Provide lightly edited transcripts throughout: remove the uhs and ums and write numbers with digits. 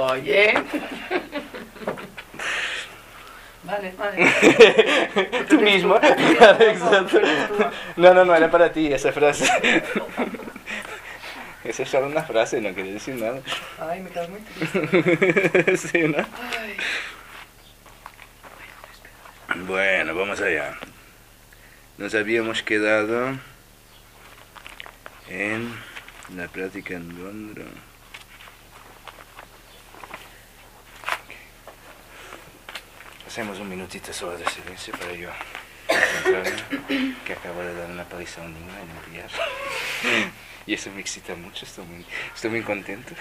Oye. Vale. Tú mismo. Exacto. No, era para ti esa frase. Esa es solo una frase, no quiere decir nada. Ay, me quedas muy triste. Sí, ¿no? Ay. Bueno, vamos allá. Nos habíamos quedado en la práctica en Gondro. Hacemos un minutito solo de silencio para yo concentrarme, que acabo de dar una paliza a un niño en el billar. Y eso me excita mucho, estoy muy contento.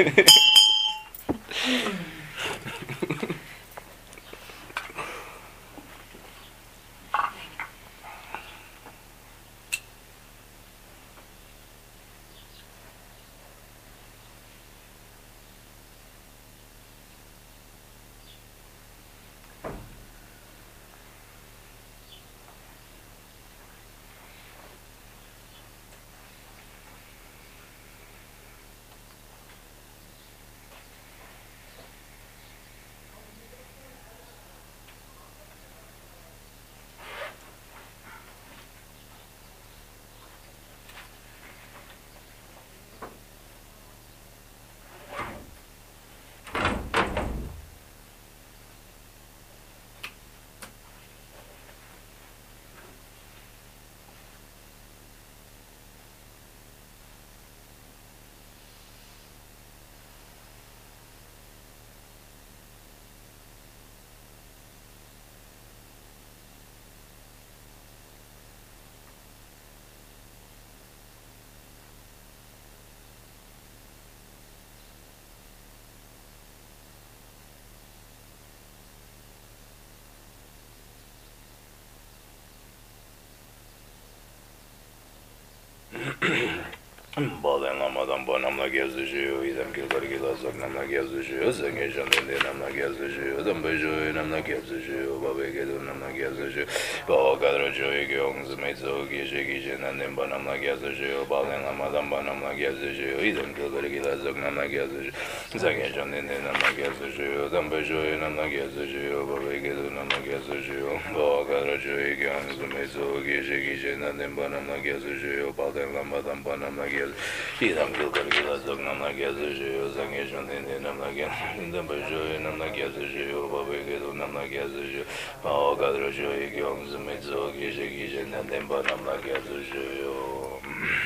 Baden lamadan banamla gezdiciyor, idem kilgargi lazak namla gezdiciyor, zenge jandende namla gezdiciyor, dambejo namla gezdiciyor, babegedo namla gezdiciyor, baba kadrojo yongs mezo gece nanem banamla gezdiciyor, baden lamadan banamla gezdiciyor, idem kilgargi lazak namla gezdiciyor, zenge jandende namla gezdiciyor, dambejo namla gezdiciyor, babegedo namla gezdiciyor, baba kadrojo yongs mezo gece nanem banamla gezdiciyor, baden lamadan banamla gezdiciyor. Idam kilgargi lazak namla gezdiciyor, zenge jandende namla gezdiciyor, dambejo namla gezdiciyor, babegedo namla gezdiciyor, baba kadrojo yongs mezo gece nanem banamla gezdiciyor.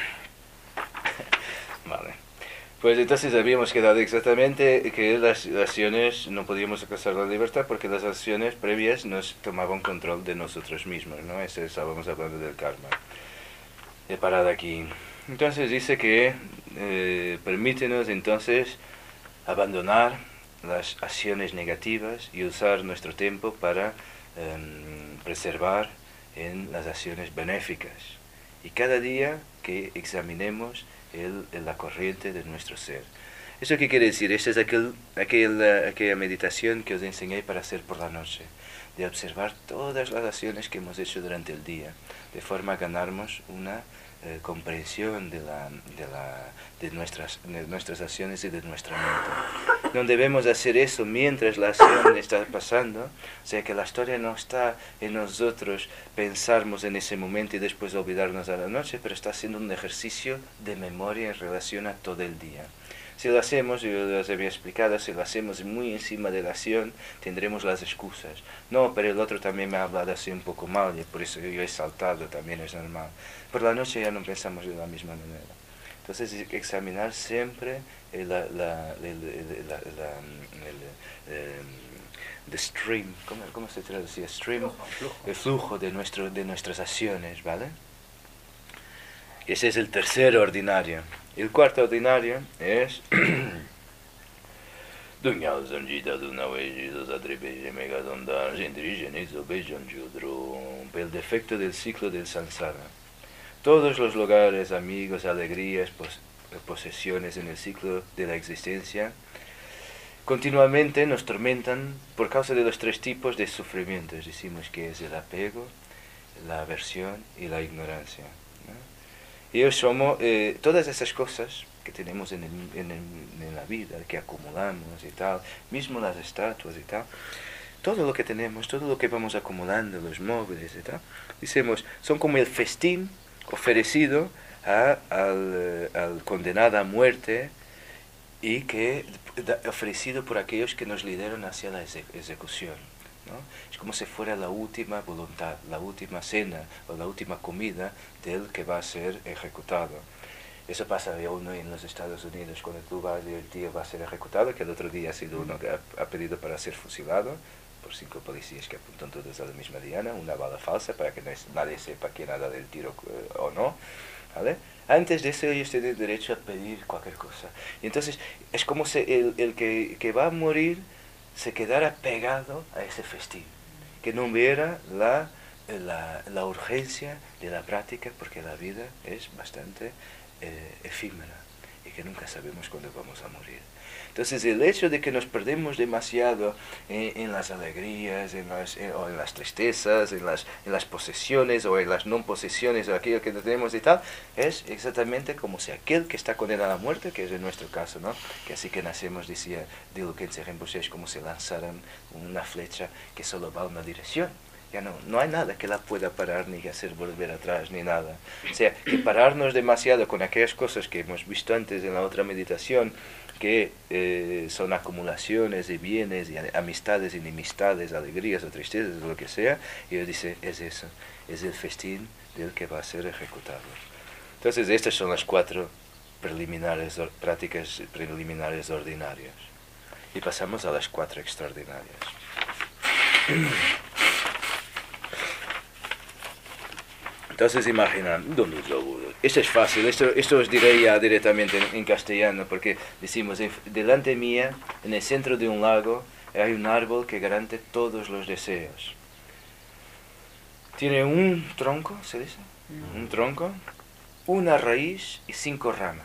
Vale. Pues entonces habíamos quedado exactamente que las acciones no podíamos alcanzar la libertad porque las acciones previas nos tomaban control de nosotros mismos, ¿no? Eso estábamos hablando del karma. He parado aquí. Entonces dice que permítenos entonces abandonar las acciones negativas y usar nuestro tiempo para preservar en las acciones benéficas. Y cada día que examinemos la corriente de nuestro ser. ¿Eso qué quiere decir? Esta es aquella meditación que os enseñé para hacer por la noche, de observar todas las acciones que hemos hecho durante el día, de forma a ganarnos una comprensión de nuestras acciones y de nuestra mente. No debemos hacer eso mientras la acción está pasando, o sea que la historia no está en nosotros pensarmos en ese momento y después olvidarnos a la noche, pero está haciendo un ejercicio de memoria en relación a todo el día. Si lo hacemos, yo les había explicado, si lo hacemos muy encima de la acción, tendremos las excusas. No, pero el otro también me ha hablado así un poco mal, y por eso yo he saltado, también es normal. Por la noche ya no pensamos de la misma manera. Entonces, examinar siempre the stream, ¿cómo se traduce? Stream, el flujo de nuestras acciones, ¿vale? Ese es el tercer ordinario. El cuarto ordinario es el defecto del ciclo del samsara. Todos los lugares, amigos, alegrías, posesiones en el ciclo de la existencia continuamente nos tormentan por causa de los tres tipos de sufrimientos. Decimos que es el apego, la aversión y la ignorancia, ¿no? Y somos todas esas cosas que tenemos en la vida, que acumulamos y tal, mismo las estatuas y tal, todo lo que tenemos, todo lo que vamos acumulando, los móviles y tal, decimos, son como el festín ofrecido al condenado a muerte y que ofrecido por aquellos que nos lideran hacia la ejecución, ¿no? Es como si fuera la última voluntad, la última cena o la última comida del que va a ser ejecutado. Eso pasa uno en los Estados Unidos cuando tú vas y el tío va a ser ejecutado, que el otro día ha sido uno que ha pedido para ser fusilado por 5 policías que apuntan todos a la misma diana, una bala falsa para que nadie sepa quién ha dado el tiro o no, ¿vale? Antes de eso ellos tienen derecho a pedir cualquier cosa. Y entonces es como si el que va a morir se quedara pegado a ese festín, que no viera la urgencia de la práctica, porque la vida es bastante efímera y que nunca sabemos cuándo vamos a morir. Entonces el hecho de que nos perdemos demasiado en las alegrías, o en las tristezas, en las posesiones o en las no posesiones o aquello que tenemos y tal, es exactamente como si aquel que está condenado a la muerte, que es en nuestro caso, ¿no? Que así que nacemos, decía Dilukhense Rinpoche, es como si lanzaran una flecha que solo va a una dirección. Ya no hay nada que la pueda parar, ni hacer volver atrás, ni nada. O sea, que pararnos demasiado con aquellas cosas que hemos visto antes en la otra meditación, que son acumulaciones de bienes y amistades, enemistades, alegrías o tristezas, lo que sea, y él dice, es eso, es el festín del que va a ser ejecutado. Entonces, estas son las 4 prácticas preliminares ordinarias. Y pasamos a las 4 extraordinarias. Entonces imaginan, esto es fácil, esto os diré ya directamente en castellano, porque decimos, delante mía, en el centro de un lago, hay un árbol que garante todos los deseos. Tiene un tronco, ¿se dice? Un tronco, una raíz y 5 ramas.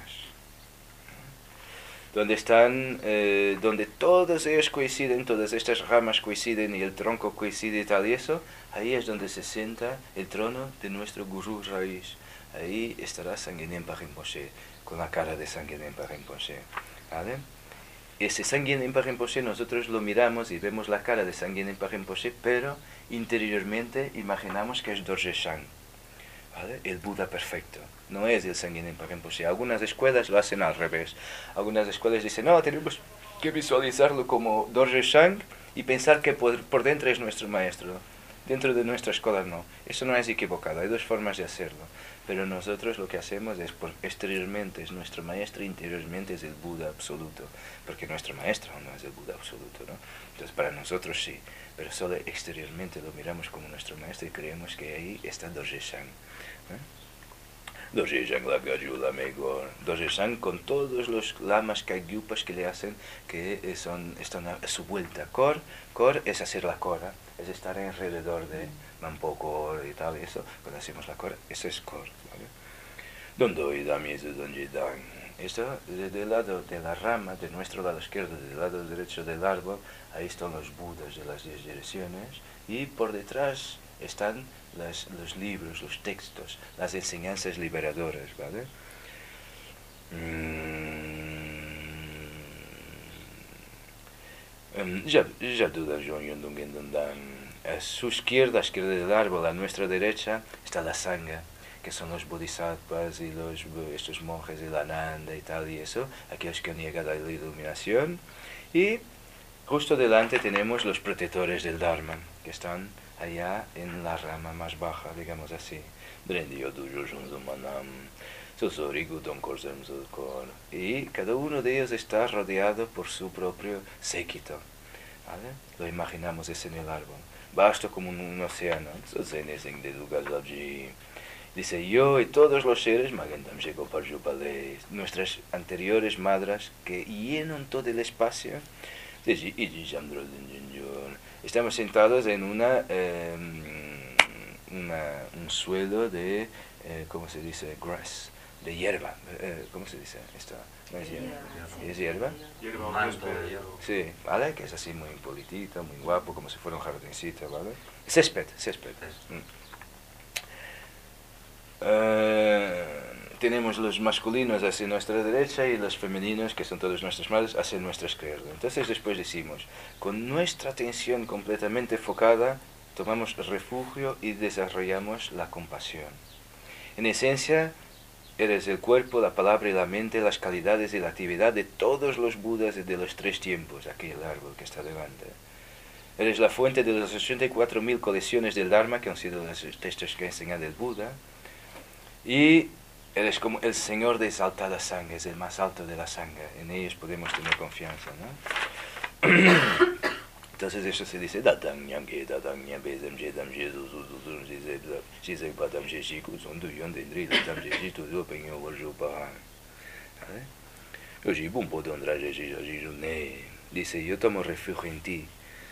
Donde todos ellos coinciden, todas estas ramas coinciden y el tronco coincide y tal y eso, ahí es donde se sienta el trono de nuestro gurú raíz. Ahí estará Sangye Nenpa Rinpoche, con la cara de Sangye Nenpa Rinpoche, ¿vale? Ese Sangye Nenpa Rinpoche nosotros lo miramos y vemos la cara de Sangye Nenpa Rinpoche, pero interiormente imaginamos que es Dorje Shang, ¿vale? El Buda perfecto. No es el Sangye Nenpa Rinpoche. Algunas escuelas lo hacen al revés. Algunas escuelas dicen, no, tenemos que visualizarlo como Dorje Shang y pensar que por dentro es nuestro maestro. Dentro de nuestra escuela no. Eso no es equivocado. Hay 2 formas de hacerlo. Pero nosotros lo que hacemos es, exteriormente es nuestro maestro, interiormente es el Buda absoluto. Porque nuestro maestro no es el Buda absoluto, ¿no? Entonces para nosotros sí. Pero solo exteriormente lo miramos como nuestro maestro y creemos que ahí está Dorje Shang, Dorje Shang la Gajula Megor. Dorje Shang con todos los lamas kagyupas que le hacen, que están a su vuelta. Kor es hacer la kora, es estar alrededor de Mampo y tal, eso. Cuando hacemos la kora, eso es Kor, ¿vale? Dondo y Damizu Donjidan. Esto, del lado de la rama, de nuestro lado izquierdo, del lado derecho del árbol, ahí están los Budas de las 10 direcciones, y por detrás están los libros, los textos, las enseñanzas liberadoras, ¿vale? A su izquierda, a la izquierda del árbol, a nuestra derecha, está la Sangha, que son los bodhisattvas y estos monjes de la Nanda y tal y eso, aquellos que han llegado a la iluminación. Y justo delante tenemos los protectores del Dharma, que están allá en la rama más baja, digamos así. Y cada uno de ellos está rodeado por su propio séquito, ¿vale? Lo imaginamos eso en el árbol. Vasto como un océano. Dice, yo y todos los seres, nuestras anteriores madres, que llenan todo el espacio, estamos sentados en un suelo de, ¿cómo se dice? Grass, de hierba. ¿Cómo se dice esto? ¿No es hierba? ¿Es hierba? Sí, ¿vale? Que es así muy politito, muy guapo, como si fuera un jardincito, ¿vale? Césped. tenemos los masculinos hacia nuestra derecha y los femeninos, que son todos nuestras madres, hacia nuestra izquierda. Entonces después decimos, con nuestra atención completamente enfocada, tomamos refugio y desarrollamos la compasión. En esencia, eres el cuerpo, la palabra y la mente, las calidades y la actividad de todos los Budas de los 3 tiempos, aquí el árbol que está delante. Eres la fuente de las 84.000 colecciones del Dharma, que han sido los textos que ha enseñado el Buda. Y eres como el Señor de exaltada sangre, es el más alto de la sangre. En ellos podemos tener confianza, ¿no? Entonces eso se dice, dice, yo tomo refugio en ti,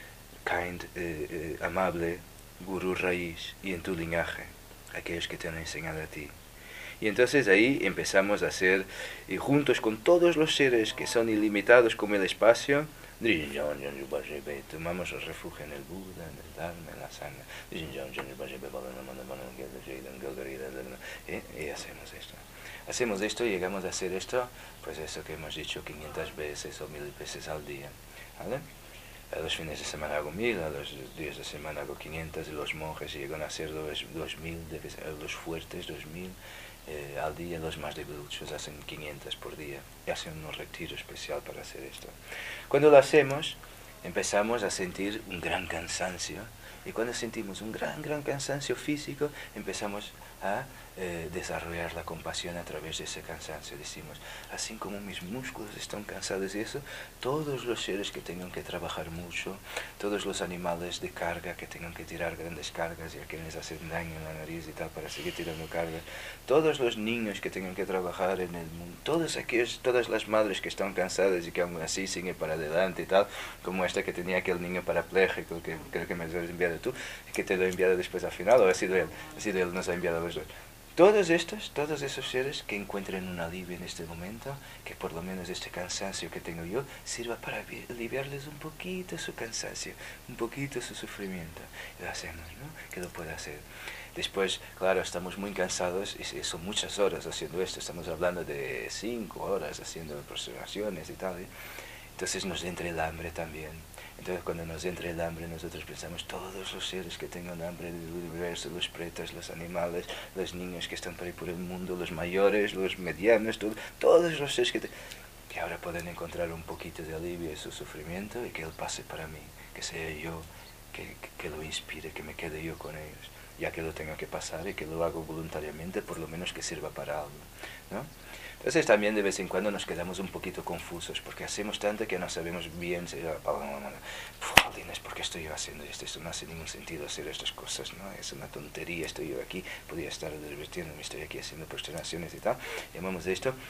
amable, gurú raíz, y en tu linaje, aquellos que te han enseñado a ti. Y entonces ahí empezamos a hacer, y juntos con todos los seres que son ilimitados como el espacio, tomamos refugio en el Buda, en el Dharma, en la sangre. Y hacemos esto. Hacemos esto y llegamos a hacer esto, pues eso que hemos dicho 500 veces o 1000 veces al día. ¿Vale? A los fines de semana hago 1000, a los días de semana hago 500, y los monjes llegan a hacer 2000, los fuertes 2000 al día, los más debiluchos hacen 500 por día, y hacen un retiro especial para hacer esto. Cuando lo hacemos, empezamos a sentir un gran cansancio, y cuando sentimos un gran cansancio físico, empezamos a desarrollar la compasión a través de ese cansancio. Decimos, así como mis músculos están cansados y eso, todos los seres que tengan que trabajar mucho, todos los animales de carga que tengan que tirar grandes cargas y a quienes hacen daño en la nariz y tal para seguir tirando cargas, todos los niños que tengan que trabajar en el mundo, todas las madres que están cansadas y que aún así siguen para adelante y tal, como esta que tenía aquel niño parapléjico que creo que me has enviado tú, que te lo he enviado después al final, o ha sido él nos ha enviado los dos. Todos esos seres que encuentren un alivio en este momento, que por lo menos este cansancio que tengo yo sirva para aliviarles un poquito su cansancio, un poquito su sufrimiento. Y lo hacemos, ¿no? Que lo pueda hacer. Después, claro, estamos muy cansados y son muchas horas haciendo esto. Estamos hablando de 5 horas haciendo aproximaciones y tal, ¿eh? Entonces nos entra el hambre también. Entonces cuando nos entra el hambre nosotros pensamos todos los seres que tengan hambre del universo, los pretas, los animales, los niños que están por ahí por el mundo, los mayores, los medianos, todos los seres que ahora pueden encontrar un poquito de alivio en su sufrimiento y que Él pase para mí, que sea yo, que lo inspire, que me quede yo con ellos, ya que lo tengo que pasar y que lo hago voluntariamente, por lo menos que sirva para algo, ¿no? Entonces también de vez en cuando nos quedamos un poquito confusos, porque hacemos tanto que no sabemos bien, ¿por qué estoy yo haciendo esto? Esto no hace ningún sentido hacer estas cosas, ¿no? Es una tontería, estoy yo aquí, podría estar divirtiéndome, estoy aquí haciendo prosternaciones y tal. Llamamos de esto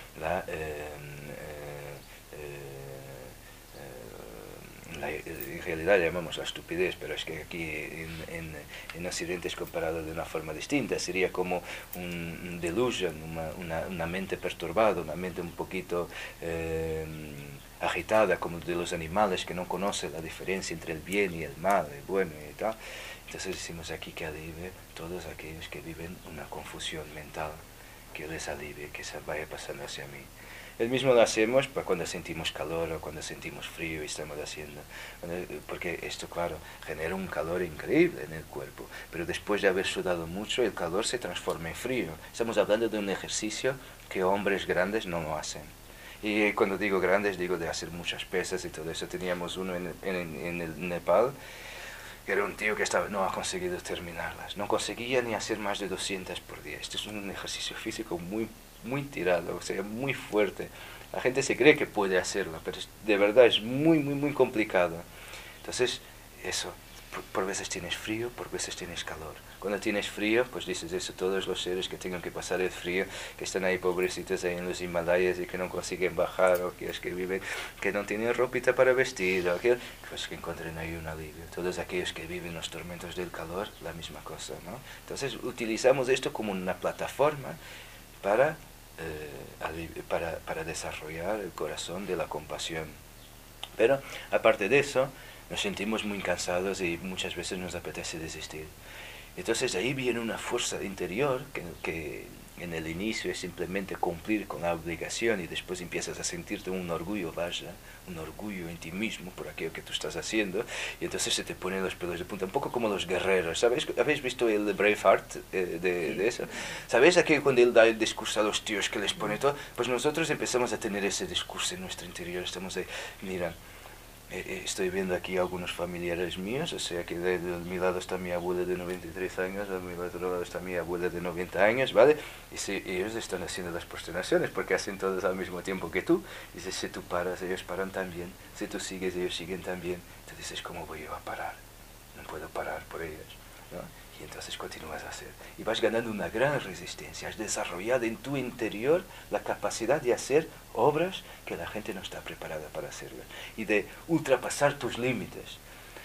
en realidad llamamos la estupidez, pero es que aquí en Occidente es comparado de una forma distinta. Sería como un delusion, una mente perturbada, una mente un poquito agitada, como de los animales que no conocen la diferencia entre el bien y el mal, el bueno y tal. Entonces decimos aquí que alivie todos aquellos que viven una confusión mental, que les alivie, que se vaya pasando hacia mí. El mismo lo hacemos cuando sentimos calor o cuando sentimos frío y estamos haciendo, porque esto, claro, genera un calor increíble en el cuerpo, pero después de haber sudado mucho, el calor se transforma en frío. Estamos hablando de un ejercicio que hombres grandes no lo hacen. Y cuando digo grandes, digo de hacer muchas pesas y todo eso. Teníamos uno en el Nepal, que era un tío que no ha conseguido terminarlas. No conseguía ni hacer más de 200 por día. Este es un ejercicio físico muy tirado, o sea, muy fuerte. La gente se cree que puede hacerlo, pero de verdad es muy complicado. Entonces, eso, por veces tienes frío, por veces tienes calor. Cuando tienes frío, pues dices eso, todos los seres que tengan que pasar el frío, que están ahí pobrecitos ahí en los Himalayas y que no consiguen bajar, o que es que viven, que no tienen ropita para vestir, o pues que encuentren ahí un alivio. Todos aquellos que viven los tormentos del calor, la misma cosa, ¿no? Entonces utilizamos esto como una plataforma para desarrollar el corazón de la compasión. Pero aparte de eso, nos sentimos muy cansados y muchas veces nos apetece desistir. Entonces ahí viene una fuerza interior que en el inicio es simplemente cumplir con la obligación y después empiezas a sentirte un orgullo, vaya, un orgullo en ti mismo por aquello que tú estás haciendo, y entonces se te ponen los pelos de punta, un poco como los guerreros. ¿Sabéis? ¿Habéis visto el Braveheart de eso? ¿Sabéis aquello cuando él da el discurso a los tíos que les pone todo? Pues nosotros empezamos a tener ese discurso en nuestro interior, estamos ahí, mira, estoy viendo aquí algunos familiares míos, o sea que de mi lado está mi abuela de 93 años, a mi otro lado está mi abuela de 90 años, ¿vale? Y si ellos están haciendo las prosternaciones porque hacen todos al mismo tiempo que tú, y si tú paras, ellos paran también, si tú sigues, ellos siguen también, tú dices, ¿cómo voy yo a parar? No puedo parar por ellos, ¿no? Y entonces continúas a hacer. Y vas ganando una gran resistencia. Has desarrollado en tu interior la capacidad de hacer obras que la gente no está preparada para hacerlas. Y de ultrapasar tus límites.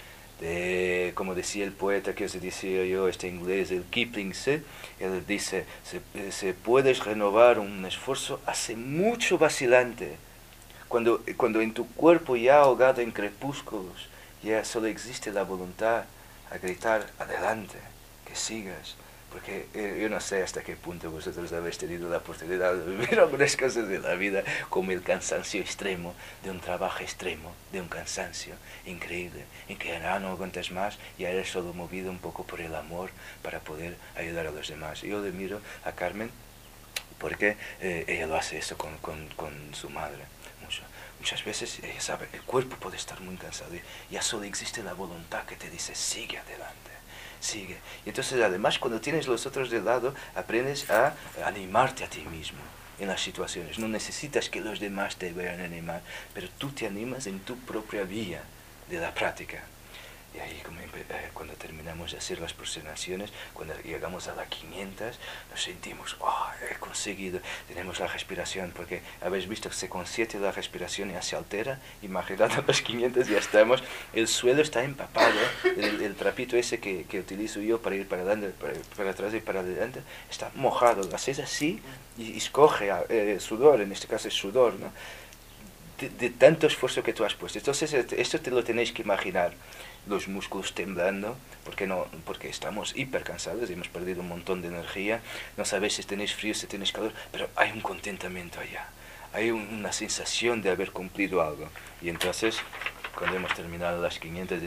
De, como decía el poeta que os decía yo, este inglés, el Kipling, él dice, se puedes renovar un esfuerzo hace mucho vacilante. Cuando en tu cuerpo ya ahogado en crepúsculos, ya solo existe la voluntad a gritar adelante, que sigas, porque yo no sé hasta qué punto vosotros habéis tenido la oportunidad de vivir algunas cosas de la vida, como el cansancio extremo, de un trabajo extremo, de un cansancio increíble, en que ya no aguantas más, ya eres solo movido un poco por el amor para poder ayudar a los demás. Yo le miro a Carmen porque ella lo hace eso con su madre. Muchas veces ella sabe, el cuerpo puede estar muy cansado y ya solo existe la voluntad que te dice, sigue adelante. Sigue. Y entonces además cuando tienes los otros de lado, aprendes a animarte a ti mismo en las situaciones. No necesitas que los demás te vayan a animar, pero tú te animas en tu propia vía de la práctica. Y ahí cuando terminamos de hacer las prosternaciones, cuando llegamos a las 500, nos sentimos, oh, he conseguido, tenemos la respiración, porque habéis visto que se con 7 la respiración ya se altera, imaginad a las 500 ya estamos, el suelo está empapado, el trapito ese que utilizo yo para ir para adelante, para atrás y para adelante, está mojado, lo haces así y escoge sudor, en este caso es sudor, ¿no? De tanto esfuerzo que tú has puesto. Entonces esto te lo tenéis que imaginar, los músculos temblando, porque estamos hiper cansados, hemos perdido un montón de energía, no sabéis si tenéis frío, si tenéis calor, pero hay un contentamiento allá, hay una sensación de haber cumplido algo. Y entonces, cuando hemos terminado las 500,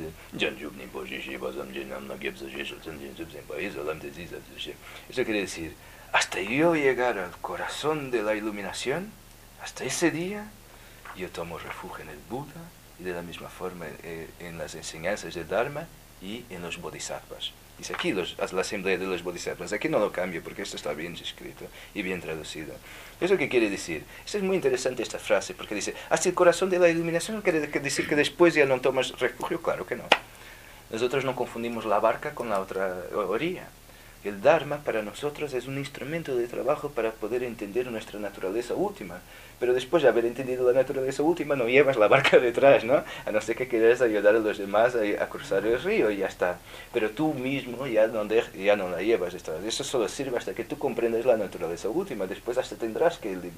eso quiere decir, hasta yo llegar al corazón de la iluminación, hasta ese día, yo tomo refugio en el Buda y de la misma forma en las enseñanzas del Dharma y en los bodhisattvas. Dice aquí la asamblea de los bodhisattvas, aquí no lo cambio porque esto está bien escrito y bien traducido. ¿Eso qué quiere decir? Esto es muy interesante esta frase porque dice, hasta el corazón de la iluminación, ¿quiere decir que después ya no tomas refugio? Claro que no. Nosotros no confundimos la barca con la otra orilla. El Dharma para nosotros es un instrumento de trabajo para poder entender nuestra naturaleza última. Pero después de haber entendido la naturaleza última no llevas la barca detrás, ¿no? A no ser que quieras ayudar a los demás a cruzar el río y ya está. Pero tú mismo ya no la llevas detrás. Eso solo sirve hasta que tú comprendes la naturaleza última. Después hasta tendrás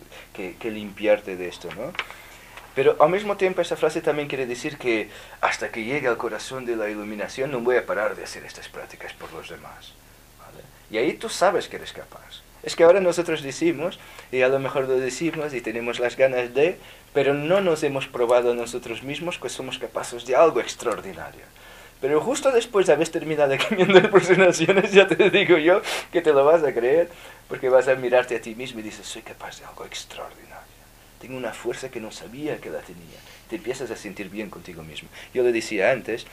que limpiarte de esto, ¿no? Pero al mismo tiempo esa frase también quiere decir que hasta que llegue al corazón de la iluminación no voy a parar de hacer estas prácticas por los demás. Y ahí tú sabes que eres capaz. Es que ahora nosotros decimos, y a lo mejor lo decimos y tenemos las ganas de, pero no nos hemos probado nosotros mismos que somos capaces de algo extraordinario. Pero justo después de haber terminado 500 presentaciones, ya te digo yo que te lo vas a creer, porque vas a mirarte a ti mismo y dices, soy capaz de algo extraordinario. Tengo una fuerza que no sabía que la tenía. Te empiezas a sentir bien contigo mismo. Yo le decía antes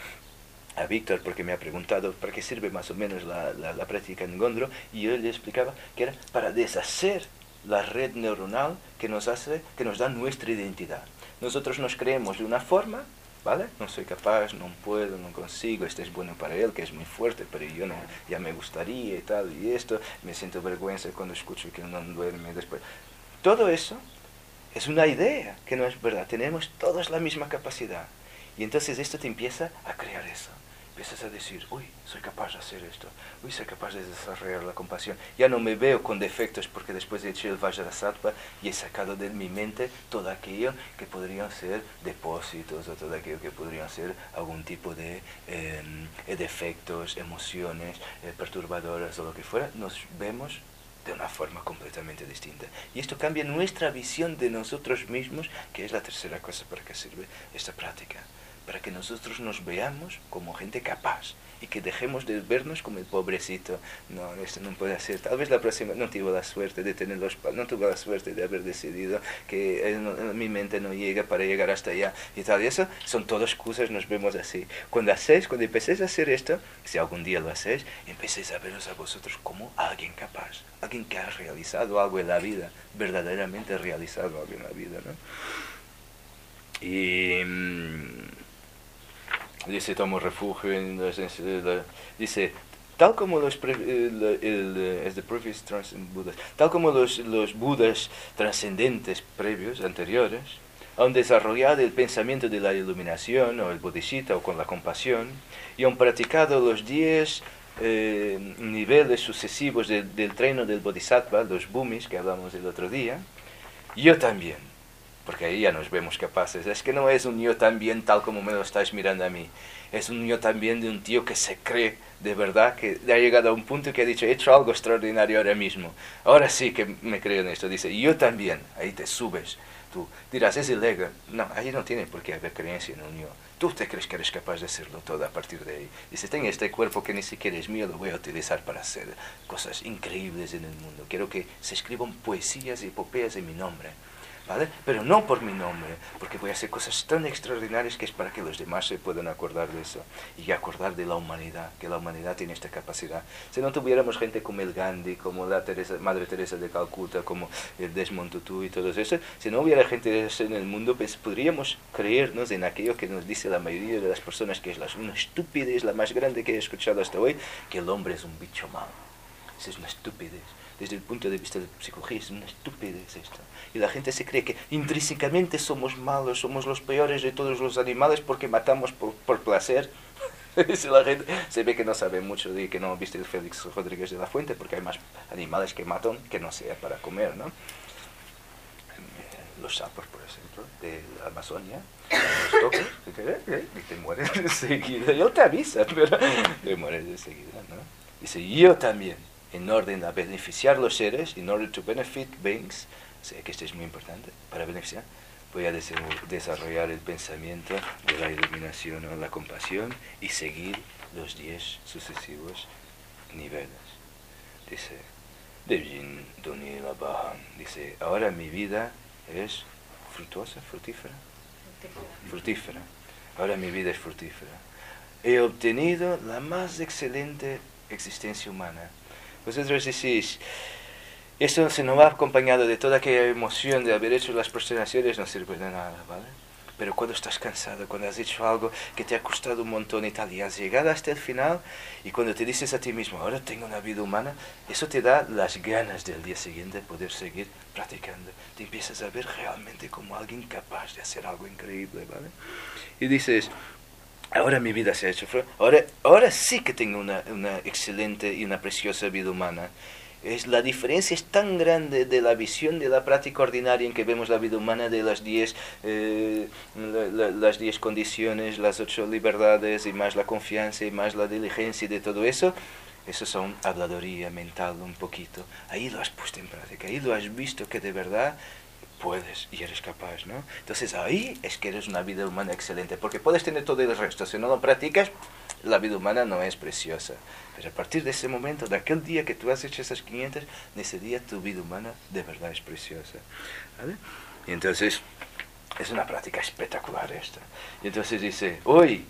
a Víctor, porque me ha preguntado para qué sirve más o menos la práctica en Gondro, y yo le explicaba que era para deshacer la red neuronal que nos da nuestra identidad. Nosotros nos creemos de una forma, ¿vale? No soy capaz, no puedo, no consigo, este es bueno para él, que es muy fuerte, pero yo no, ya me gustaría y tal, y esto, me siento vergüenza cuando escucho que no duerme después. Todo eso es una idea que no es verdad, tenemos todos la misma capacidad. Y entonces esto te empieza a crear eso. Empiezas a decir, uy, soy capaz de hacer esto, uy, soy capaz de desarrollar la compasión. Ya no me veo con defectos porque después de hecho el Vajrasattva y he sacado de mi mente todo aquello que podrían ser depósitos o todo aquello que podrían ser algún tipo de defectos, emociones perturbadoras o lo que fuera. Nos vemos de una forma completamente distinta. Y esto cambia nuestra visión de nosotros mismos, que es la tercera cosa para que sirve esta práctica. Para que nosotros nos veamos como gente capaz y que dejemos de vernos como el pobrecito. No, esto no puede ser. Tal vez la próxima no tuve la suerte de tener no tuve la suerte de haber decidido que mi mente no llega para llegar hasta allá y tal. Y eso son todas excusas, nos vemos así. Cuando empecéis a hacer esto, si algún día lo hacéis, empecéis a veros a vosotros como alguien capaz, alguien que ha realizado algo en la vida, verdaderamente realizado algo en la vida, ¿no? Y dice, tomo refugio en dice, tal como los tal como los budas trascendentes previos, anteriores, han desarrollado el pensamiento de la iluminación o el bodhisattva o con la compasión y han practicado los 10 niveles sucesivos del treino del bodhisattva, los bhumis que hablamos el otro día, yo también. Porque ahí ya nos vemos capaces. Es que no es un yo también tal como me lo estáis mirando a mí. Es un yo también de un tío que se cree de verdad, que ha llegado a un punto que ha dicho, he hecho algo extraordinario ahora mismo. Ahora sí que me creo en esto. Dice, yo también. Ahí te subes. Tú dirás, es el ego. No, ahí no tiene por qué haber creencia en un yo. Tú te crees que eres capaz de hacerlo todo a partir de ahí. Dice, tengo este cuerpo que ni siquiera es mío, lo voy a utilizar para hacer cosas increíbles en el mundo. Quiero que se escriban poesías y epopeas en mi nombre. ¿Vale? Pero no por mi nombre, porque voy a hacer cosas tan extraordinarias que es para que los demás se puedan acordar de eso y acordar de la humanidad, que la humanidad tiene esta capacidad. Si no tuviéramos gente como el Gandhi, como la Madre Teresa de Calcuta, como el Desmond Tutu y todo eso, si no hubiera gente de eso en el mundo, pues podríamos creernos en aquello que nos dice la mayoría de las personas, que es una estupidez, la más grande que he escuchado hasta hoy, que el hombre es un bicho malo. Eso es una estupidez. Desde el punto de vista de la psicología es una estupidez esto. Y la gente se cree que intrínsecamente somos malos, somos los peores de todos los animales porque matamos por placer. Si la gente se ve que no sabe mucho de que no viste el Félix Rodríguez de la Fuente, porque hay más animales que matan que no sea para comer, ¿no? Los sapos, por ejemplo, de la Amazonia, los tocas, y te mueres enseguida. Yo te aviso, pero te mueres enseguida, ¿no? Dice, yo también, en orden a beneficiar los seres, in order to benefit beings, o sea que esto es muy importante, para beneficiar, voy a desarrollar el pensamiento de la iluminación o la compasión y seguir los 10 sucesivos niveles. Dice, Devjin Doni Labahan, dice, ahora mi vida es fructuosa, fructífera. Ahora mi vida es fructífera. He obtenido la más excelente existencia humana. Vosotros decís, esto se nos va acompañado de toda aquella emoción de haber hecho las prosternaciones, no sirve de nada, ¿vale? Pero cuando estás cansado, cuando has hecho algo que te ha costado un montón y tal, y has llegado hasta el final, y cuando te dices a ti mismo, ahora tengo una vida humana, eso te da las ganas del día siguiente de poder seguir practicando. Te empiezas a ver realmente como alguien capaz de hacer algo increíble, ¿vale? Y dices, ahora mi vida se ha hecho, ahora sí que tengo una excelente y una preciosa vida humana. La diferencia es tan grande de la visión de la práctica ordinaria en que vemos la vida humana de las 10 las 10 condiciones, las 8 libertades y más la confianza y más la diligencia y de todo eso. Eso son habladuría mental un poquito. Ahí lo has puesto en práctica, ahí lo has visto que de verdad puedes y eres capaz, ¿no? Entonces ahí es que eres una vida humana excelente, porque puedes tener todo el resto, si no lo practicas, la vida humana no es preciosa. Pero a partir de ese momento, de aquel día que tú has hecho esas 500, de ese día tu vida humana de verdad es preciosa, ¿vale? Y entonces es una práctica espectacular esta. Y entonces dice, hoy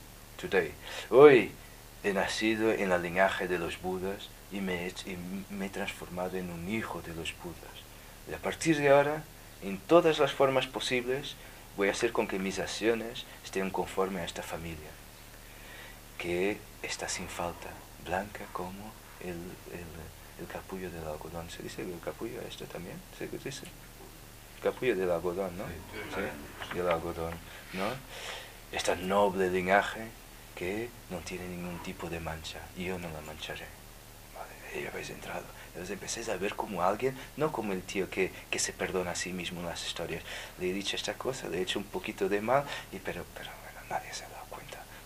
he nacido en la linaje de los Budas y me he transformado en un hijo de los Budas. Y a partir de ahora, en todas las formas posibles, voy a hacer con que mis acciones estén conforme a esta familia, que está sin falta, blanca como el capullo del algodón. ¿Se dice el capullo esto también? ¿Se dice? Capullo del algodón, ¿no? Sí, del algodón, ¿no? Esta noble linaje que no tiene ningún tipo de mancha. Yo no la mancharé. Vale, ahí habéis entrado. Entonces empecéis a ver como alguien, no como el tío que se perdona a sí mismo en las historias. Le he dicho esta cosa, le he hecho un poquito de mal, pero bueno, nadie se ha dado cuenta.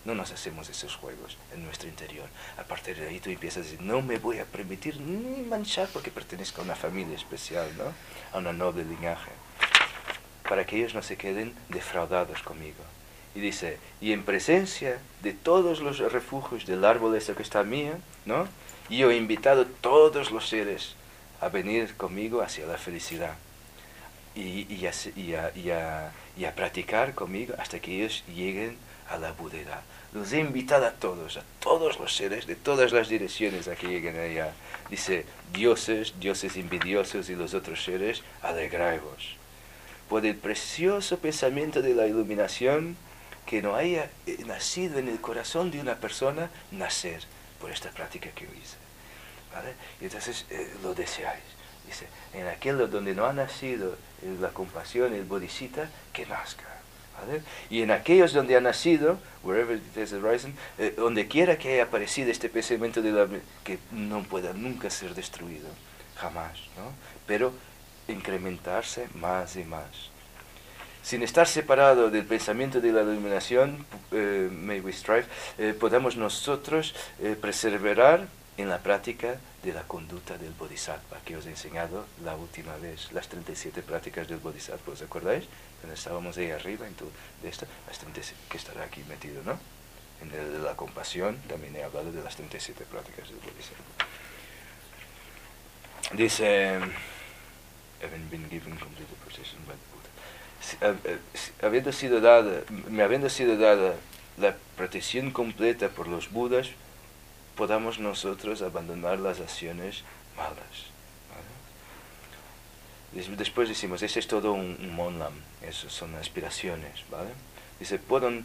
no nos hacemos esos juegos en nuestro interior. A partir de ahí tú empiezas a decir, no me voy a permitir ni manchar porque pertenezco a una familia especial, ¿no? A una noble linaje, para que ellos no se queden defraudados conmigo. Y dice, y en presencia de todos los refugios del árbol ese que está mío, ¿no? Yo he invitado a todos los seres a venir conmigo hacia la felicidad y a practicar conmigo hasta que ellos lleguen a la Budeidad. Los he invitado a todos los seres de todas las direcciones a que lleguen allá. Dice, dioses envidiosos y los otros seres, alegraos por el precioso pensamiento de la iluminación que no haya nacido en el corazón de una persona nacer por esta práctica que yo hice. ¿Vale? Y entonces lo deseáis. Dice, en aquello donde no ha nacido la compasión, el bodhisattva, que nazca. ¿Vale? Y en aquellos donde ha nacido, wherever it is arisen, donde quiera que haya aparecido este pensamiento de la, que no pueda nunca ser destruido, jamás, ¿no? Pero incrementarse más y más. Sin estar separado del pensamiento de la iluminación, may we strive, podamos nosotros perseverar en la práctica de la conducta del Bodhisattva, que os he enseñado la última vez, las 37 prácticas del Bodhisattva, ¿os acordáis? Cuando estábamos ahí arriba, de esta, las 37, que estará aquí metido, ¿no? En el de la compasión, también he hablado de las 37 prácticas del Bodhisattva. Dice, having been given complete protection by the Buddha. Habiendo sido dada la protección completa por los Budas, podamos nosotros abandonar las acciones malas. ¿Vale? Después decimos, ese es todo un monlam, eso son aspiraciones, ¿vale? Dice,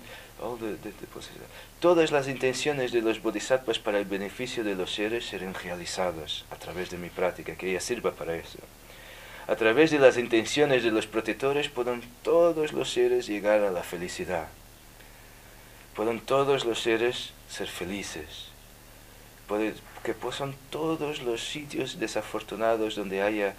todas las intenciones de los bodhisattvas para el beneficio de los seres serán realizadas a través de mi práctica, que ella sirva para eso. A través de las intenciones de los protectores puedan todos los seres llegar a la felicidad. Puedan todos los seres ser felices. Que puedan todos los sitios desafortunados donde haya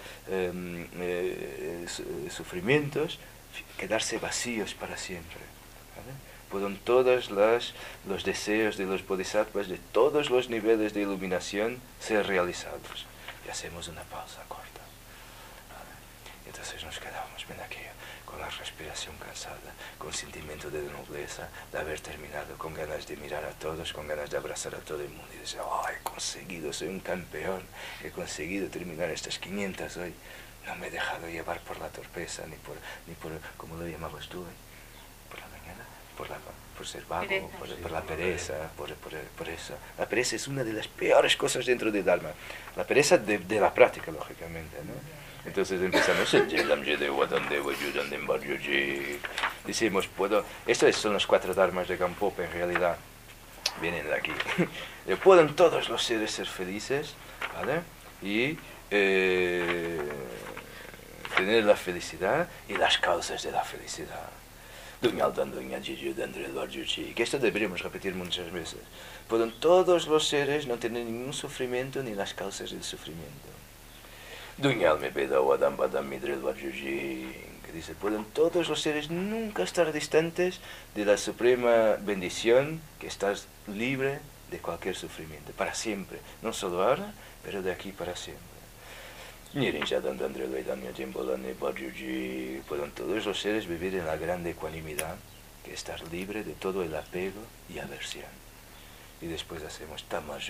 sufrimientos quedarse vacíos para siempre. ¿Vale? Puedan todos los deseos de los bodhisattvas de todos los niveles de iluminación ser realizados. Y hacemos una pausa corta. Entonces nos quedamos bien aquí, con la respiración cansada, con sentimiento de nobleza, de haber terminado, con ganas de mirar a todos, con ganas de abrazar a todo el mundo y decir, oh, he conseguido, soy un campeón, he conseguido terminar estas 500 hoy, no me he dejado llevar por la torpeza, ni por ¿cómo lo llamabas tú hoy? ¿Por la mañana? Por ser vago, por la pereza, por eso. La pereza es una de las peores cosas dentro del Dharma, la pereza de la práctica, lógicamente, ¿no? Entonces empezamos, decimos, estos son los 4 dharmas de Gampopa en realidad, vienen de aquí. Pueden todos los seres ser felices, ¿vale? Y tener la felicidad y las causas de la felicidad. Que esto deberíamos repetir muchas veces. Pueden todos los seres no tener ningún sufrimiento ni las causas del sufrimiento. Que dice, pueden todos los seres nunca estar distantes de la suprema bendición, que estás libre de cualquier sufrimiento, para siempre, no solo ahora, pero de aquí para siempre. Pueden todos los seres vivir en la grande ecuanimidad, que estás libre de todo el apego y aversión. Y después hacemos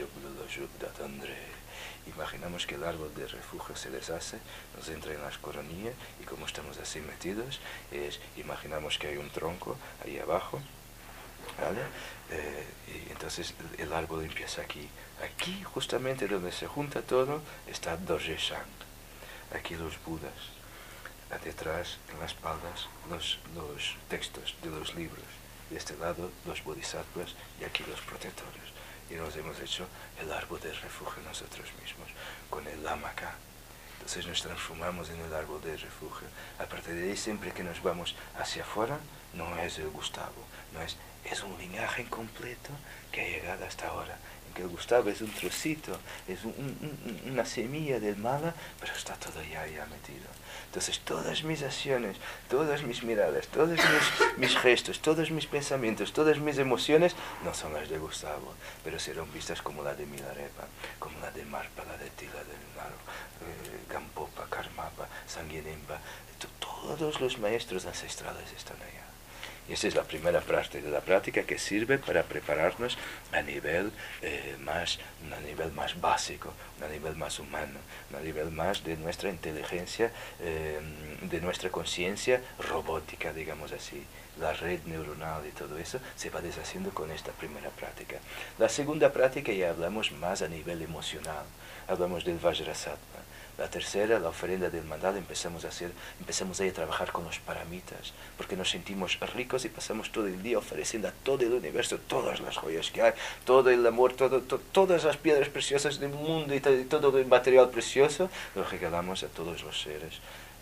imaginamos que el árbol de refugio se deshace, nos entra en las coronillas y como estamos así metidos, imaginamos que hay un tronco ahí abajo, ¿vale? Y entonces el árbol empieza aquí. Aquí, justamente donde se junta todo, está Dorje Shang. Aquí los Budas. Detrás, en las espaldas, los textos de los libros. De este lado, los bodhisattvas y aquí los protectores. Y nos hemos hecho el árbol de refugio nosotros mismos, con el lama acá. Entonces nos transformamos en el árbol de refugio. A partir de ahí, siempre que nos vamos hacia afuera, no es el Gustavo, no es un linaje completo que ha llegado hasta ahora. que el Gustavo es un trocito, es una semilla del mala, pero está todo ya metido. Entonces todas mis acciones, todas mis miradas, todos mis gestos, todos mis pensamientos, todas mis emociones no son las de Gustavo, pero serán vistas como la de Milarepa, como la de Marpa, la de Tila, del Naro, Gampopa, Karmapa, Sanguinimpa. Todos los maestros ancestrales están allá. Y esa es la primera parte de la práctica que sirve para prepararnos a nivel más básico, a nivel más humano, a nivel más de nuestra inteligencia, de nuestra conciencia robótica, digamos así. La red neuronal y todo eso se va deshaciendo con esta primera práctica. La segunda práctica ya hablamos más a nivel emocional, hablamos del Vajrasattva. La tercera, la ofrenda del mandal, empezamos ahí a trabajar con los paramitas, porque nos sentimos ricos y pasamos todo el día ofreciendo a todo el universo todas las joyas que hay, todo el amor, todas las piedras preciosas del mundo y todo el material precioso, lo regalamos a todos los seres.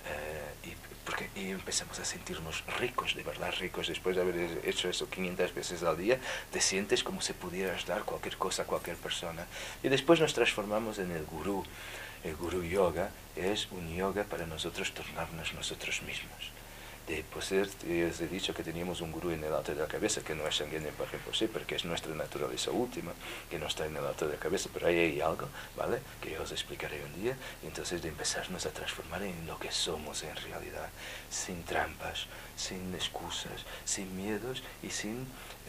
Y empezamos a sentirnos ricos, de verdad ricos, después de haber hecho eso 500 veces al día, te sientes como si pudieras dar cualquier cosa a cualquier persona. Y después nos transformamos en el gurú. El gurú yoga es un yoga para nosotros tornarnos nosotros mismos. Yo os he dicho que teníamos un gurú en el alto de la cabeza, que no es Sanguinen, por ejemplo, sí, porque es nuestra naturaleza última, que no está en el alto de la cabeza, pero ahí hay algo, ¿vale?, que yo os explicaré un día, y entonces de empezarnos a transformar en lo que somos en realidad, sin trampas, sin excusas, sin miedos y sin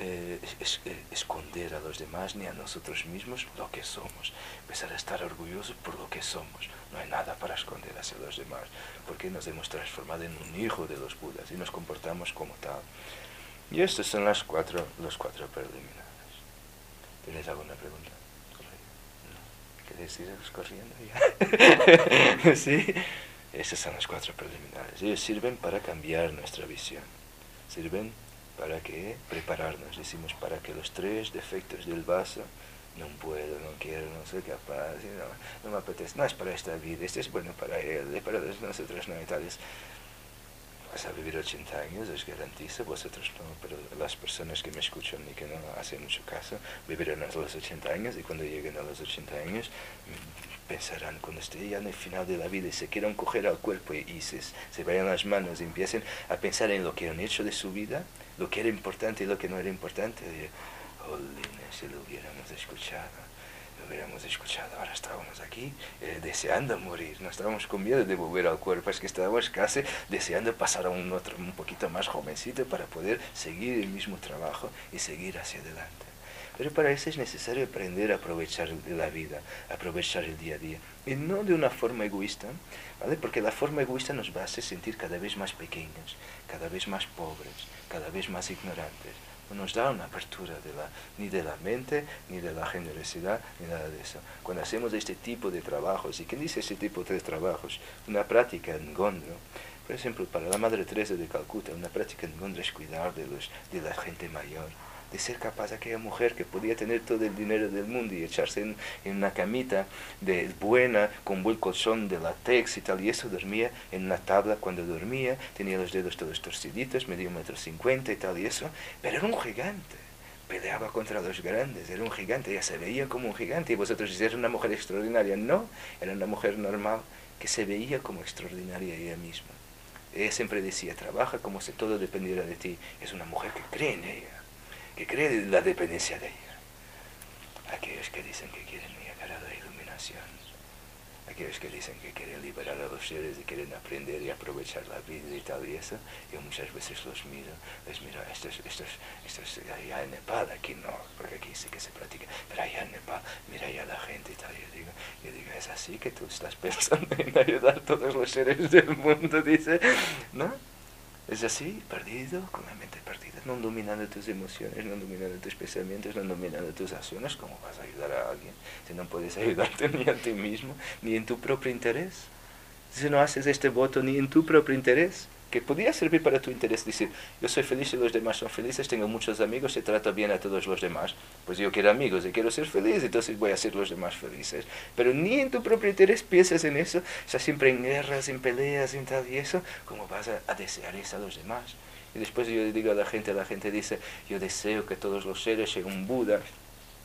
esconder a los demás ni a nosotros mismos lo que somos. Empezar a estar orgullosos por lo que somos. No hay nada para esconder hacia los demás, porque nos hemos transformado en un hijo de los Budas y nos comportamos como tal. Y estos son los cuatro preliminares. ¿Tenéis alguna pregunta? ¿No? ¿Queréis iros corriendo ya? ¿Sí? Estos son los cuatro preliminares. Ellos sirven para cambiar nuestra visión. Sirven para que prepararnos. Decimos para que los 3 defectos del vaso, no puedo, no quiero, no soy capaz, no me apetece, no es para esta vida, este es bueno para él, para nosotros no, y tal. Vas a vivir 80 años, os garantizo, vosotros no, pero las personas que me escuchan y que no hacen mucho caso, vivirán a los 80 años y cuando lleguen a los 80 años pensarán, cuando estén ya en el final de la vida y se quieran coger al cuerpo y se vayan las manos y empiecen a pensar en lo que han hecho de su vida, lo que era importante y lo que no era importante, y jolines, si lo hubiéramos escuchado, ahora estábamos aquí deseando morir, no estábamos con miedo de volver al cuerpo, es que estábamos casi deseando pasar a un poquito más jovencito para poder seguir el mismo trabajo y seguir hacia adelante. Pero para eso es necesario aprender a aprovechar la vida, aprovechar el día a día, y no de una forma egoísta, ¿vale? Porque la forma egoísta nos va a hacer sentir cada vez más pequeños, cada vez más pobres, cada vez más ignorantes. No nos da una apertura ni de la mente, ni de la generosidad, ni nada de eso. Cuando hacemos este tipo de trabajos, ¿y quién dice este tipo de trabajos? Una práctica en Gondro, por ejemplo, para la Madre Teresa de Calcuta, una práctica en Gondro es cuidar de la gente mayor, de ser capaz de aquella mujer que podía tener todo el dinero del mundo y echarse en una camita buena, con buen colchón de látex y tal, y eso dormía en una tabla cuando dormía, tenía los dedos todos torciditos, medía 1,50 m y tal, y eso, pero era un gigante, peleaba contra los grandes, era un gigante, ella se veía como un gigante, y vosotros decís, era una mujer extraordinaria. No, era una mujer normal, que se veía como extraordinaria ella misma. Ella siempre decía, trabaja como si todo dependiera de ti. Es una mujer que cree en ella, que cree en la dependencia de ella. Aquellos que dicen que quieren llegar a la iluminación, aquellos que dicen que quieren liberar a los seres y quieren aprender y aprovechar la vida y tal y eso, yo muchas veces les miro, estos allá en Nepal, aquí no, porque aquí sí que se practica, pero allá en Nepal, mira allá la gente y tal, yo digo, es así que tú estás pensando en ayudar a todos los seres del mundo, dice, ¿no? Es así, perdido, con la mente perdida, no dominando tus emociones, no dominando tus pensamientos, no dominando tus acciones. ¿Cómo vas a ayudar a alguien si no puedes ayudarte ni a ti mismo, ni en tu propio interés? Si no haces este voto ni en tu propio interés, que podría servir para tu interés, decir, yo soy feliz y los demás son felices, tengo muchos amigos y trato bien a todos los demás, pues yo quiero amigos y quiero ser feliz, entonces voy a hacer los demás felices. Pero ni en tu propio interés piensas en eso, estás siempre en guerras, en peleas, en tal y eso, ¿cómo vas a desear eso a los demás? Y después yo le digo a la gente dice, yo deseo que todos los seres sean un Buda,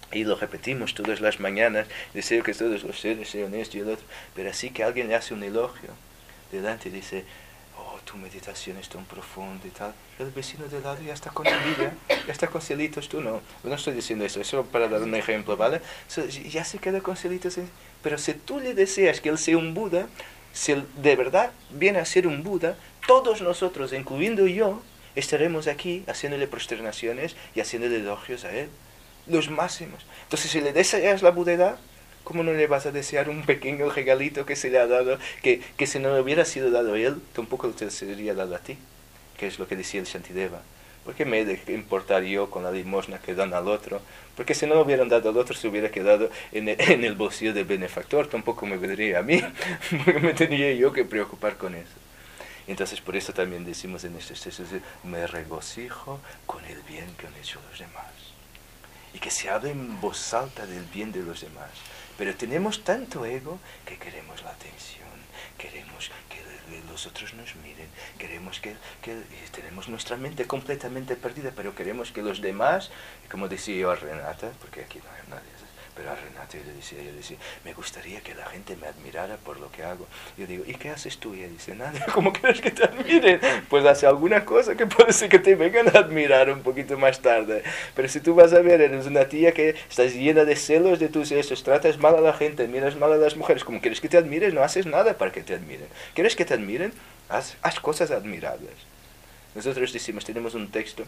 Y lo repetimos todas las mañanas, deseo que todos los seres sean esto y el otro, pero así que alguien le hace un elogio delante y dice, oh, tu meditación es tan profunda y tal, el vecino de lado ya está con envidia, ya está con celitos, tú no. No estoy diciendo eso, es solo para dar un ejemplo, ¿vale? Ya se queda con celitos, pero si tú le deseas que él sea un Buda, si él de verdad viene a ser un Buda, todos nosotros, incluyendo yo, estaremos aquí haciéndole prosternaciones y haciéndole elogios a él, los máximos. Entonces, si le deseas la budedad, ¿cómo no le vas a desear un pequeño regalito que se le ha dado, que si no le hubiera sido dado a él, tampoco te sería dado a ti? Que es lo que decía el Shantideva. ¿Por qué me he de importar yo con la limosna que dan al otro? Porque si no lo hubieran dado al otro, se hubiera quedado en el bolsillo del benefactor, tampoco me vendría a mí, porque me tendría yo que preocupar con eso. Entonces, por eso también decimos en estos textos, me regocijo con el bien que han hecho los demás. Y que se hable en voz alta del bien de los demás. Pero tenemos tanto ego que queremos la atención, queremos que los otros nos miren, queremos que tenemos nuestra mente completamente perdida, pero queremos que los demás, como decía yo a Renata, porque aquí no hay nadie, pero a Renata yo le decía, me gustaría que la gente me admirara por lo que hago. Yo digo, ¿y qué haces tú? Y ella dice, nada, ¿cómo quieres que te admiren? Pues hace alguna cosa que puede ser que te vengan a admirar un poquito más tarde. Pero si tú vas a ver, eres una tía que estás llena de celos de tus esos, tratas mal a la gente, miras mal a las mujeres, ¿cómo quieres que te admiren? No haces nada para que te admiren. ¿Quieres que te admiren? Haz cosas admirables. Nosotros decimos, tenemos un texto,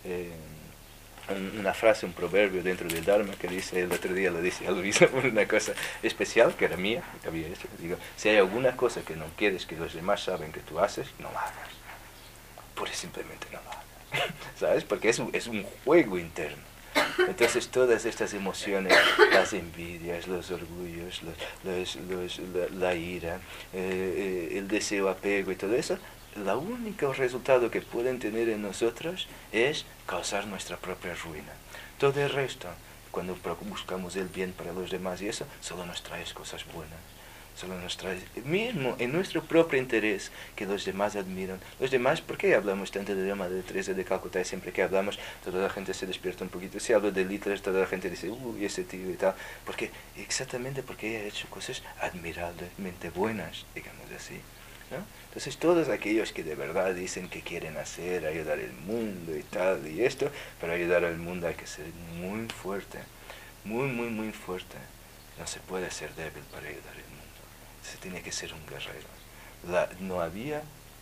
una frase, un proverbio dentro del Dharma que dice, el otro día lo dice a Luisa por una cosa especial que era mía, que había hecho. Digo, si hay alguna cosa que no quieres que los demás saben que tú haces, no la hagas. Pues simplemente no la hagas. ¿Sabes? Porque es un juego interno. Entonces todas estas emociones, las envidias, los orgullos, la ira, el deseo, apego y todo eso, el único resultado que pueden tener en nosotros es causar nuestra propia ruina. Todo el resto, cuando buscamos el bien para los demás y eso, solo nos trae cosas buenas. Solo nos trae, mismo en nuestro propio interés, que los demás admiran. Los demás, ¿por qué hablamos tanto de la Madre Teresa de Calcuta? Y siempre que hablamos, toda la gente se despierta un poquito. Si hablo de Hitler, toda la gente dice, uy, ese tío y tal. Exactamente porque ella ha hecho cosas admirablemente buenas, digamos así, ¿no? Entonces todos aquellos que de verdad dicen que quieren hacer, ayudar al mundo y tal y esto, para ayudar al mundo hay que ser muy fuerte, muy fuerte. No se puede ser débil para ayudar al mundo. Se tiene que ser un guerrero. No había,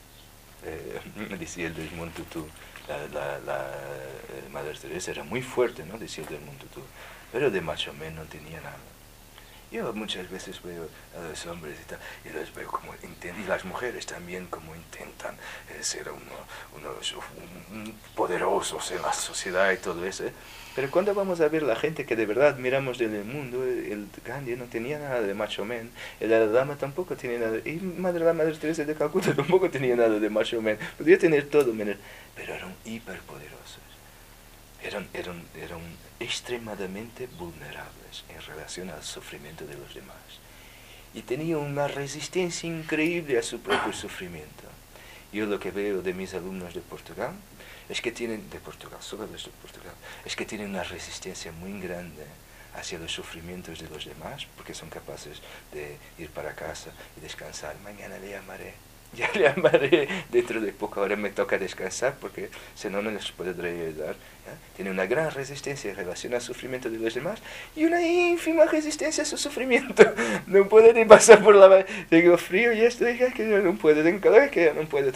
decía el Desmond Tutu, la Madre Teresa era muy fuerte, ¿no? Decía el Desmond Tutu, pero de macho men no tenía nada. Yo muchas veces veo a los hombres y tal, y los veo como intentan, y las mujeres también como intentan ser unos poderosos en la sociedad y todo eso, ¿eh? Pero cuando vamos a ver la gente que de verdad admiramos del mundo, el Gandhi no tenía nada de macho man, el Dalai Lama tampoco tenía nada, y la Madre Teresa de Calcuta tampoco tenía nada de macho man, podía tener todo, pero eran hiperpoderosos. Eran extremadamente vulnerables en relación al sufrimiento de los demás. Y tenían una resistencia increíble a su propio sufrimiento. Yo lo que veo de mis alumnos de Portugal, es que tienen, solo los de Portugal, es que tienen una resistencia muy grande hacia los sufrimientos de los demás, porque son capaces de ir para casa y descansar. Mañana le llamaré. Ya le llamaré dentro de poco, ahora me toca descansar porque si no, no les podré ayudar. ¿Ya? Tiene una gran resistencia en relación al sufrimiento de los demás y una ínfima resistencia a su sufrimiento. No puede ni pasar por la... Tengo frío y esto, que no puedo, tengo calor, que ya no puedo.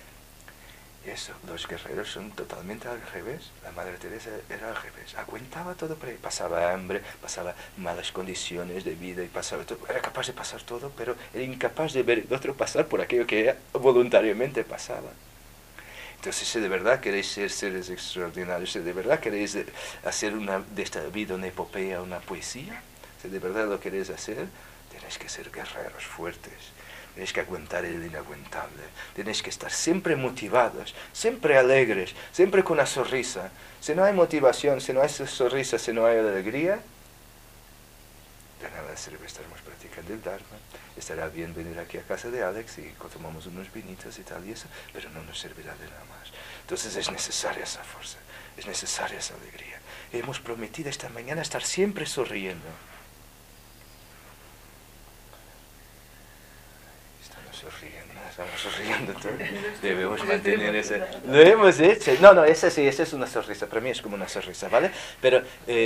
Eso, los guerreros son totalmente al revés. La Madre Teresa era al revés. Aguantaba todo, pero pasaba hambre, pasaba malas condiciones de vida y pasaba todo. Era capaz de pasar todo, pero era incapaz de ver el otro pasar por aquello que ella voluntariamente pasaba. Entonces, si de verdad queréis ser seres extraordinarios, si de verdad queréis hacer de esta vida una epopeya, una poesía, si de verdad lo queréis hacer, tenéis que ser guerreros fuertes. Tenéis que aguantar el inaguantable. Tenéis que estar siempre motivados, siempre alegres, siempre con una sonrisa. Si no hay motivación, si no hay sonrisa, si no hay alegría, de nada sirve. Estaremos practicando el Dharma. Estará bien venir aquí a casa de Alex y tomamos unos vinitos y tal y eso, pero no nos servirá de nada más. Entonces es necesaria esa fuerza, es necesaria esa alegría, hemos prometido esta mañana estar siempre sonriendo. Estamos sonriendo todos. Debemos mantener esa... Lo hemos hecho. No, esa sí, esa es una sonrisa. Para mí es como una sonrisa, ¿vale? Pero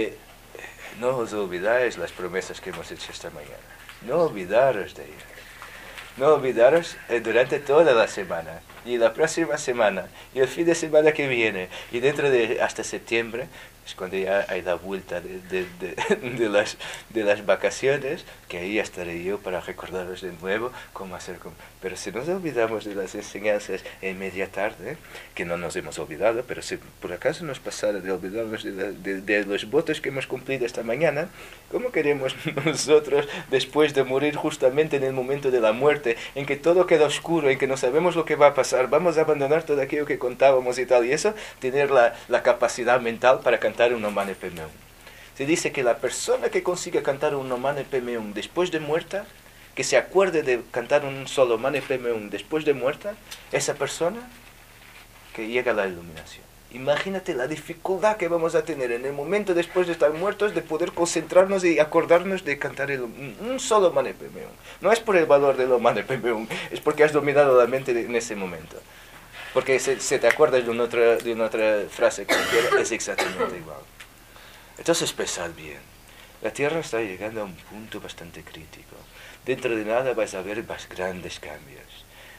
no os olvidáis las promesas que hemos hecho esta mañana. No olvidaros de ellas. No olvidaros durante toda la semana, y la próxima semana, y el fin de semana que viene, y dentro de hasta septiembre, es cuando ya hay la vuelta de las vacaciones, que ahí estaré yo para recordaros de nuevo cómo hacer. Pero si nos olvidamos de las enseñanzas en media tarde, que no nos hemos olvidado, pero si por acaso nos pasara de olvidarnos de los votos que hemos cumplido esta mañana, ¿cómo queremos nosotros, después de morir justamente en el momento de la muerte, en que todo queda oscuro, en que no sabemos lo que va a pasar, vamos a abandonar todo aquello que contábamos y tal, y eso, tener la capacidad mental para cantar un Mane Padme Hum? Se dice que la persona que consigue cantar un Mane Padme Hum después de muerta, que se acuerde de cantar un solo Mane Padme Hum después de muerta, esa persona que llega a la iluminación. Imagínate la dificultad que vamos a tener en el momento después de estar muertos de poder concentrarnos y acordarnos de cantar un solo Mane Padme Hum. No es por el valor de lo Mane Padme Hum, es porque has dominado la mente en ese momento. Porque si te acuerdas de una otra frase cualquiera, es exactamente igual. Entonces pensad bien. La Tierra está llegando a un punto bastante crítico. Dentro de nada vais a ver más grandes cambios.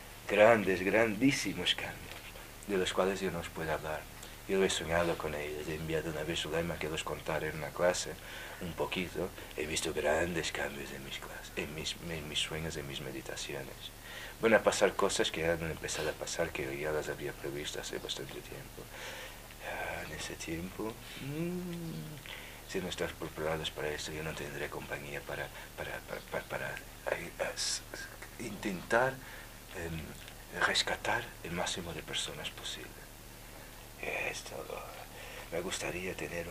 Grandísimos cambios, de los cuales yo no os puedo hablar. Yo he soñado con ellos, he enviado una vez Zulema que los contara en una clase, un poquito. He visto grandes cambios en mis clases, en mis sueños, en mis meditaciones. Van a pasar cosas que han empezado a pasar, que ya las había previsto hace bastante tiempo. En ese tiempo, si no estás preparados para eso, yo no tendré compañía para intentar rescatar el máximo de personas posible. Me gustaría tener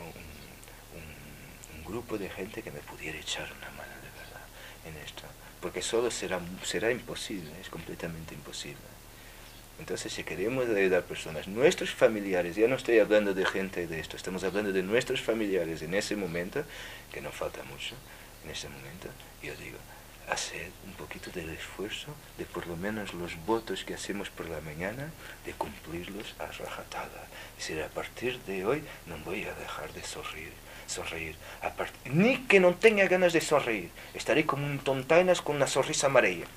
un grupo de gente que me pudiera echar una mano de verdad en esto, porque solo será imposible, es completamente imposible. Entonces, si queremos ayudar a personas, nuestros familiares, ya no estoy hablando de gente de esto, estamos hablando de nuestros familiares en ese momento, que no falta mucho, en ese momento, yo digo, hacer un poquito del esfuerzo de por lo menos los votos que hacemos por la mañana, de cumplirlos a rajatabla. Es decir, a partir de hoy no voy a dejar de sonreír. Ni que no tenga ganas de sonreír, estaré como un tontainas con una sonrisa amarilla.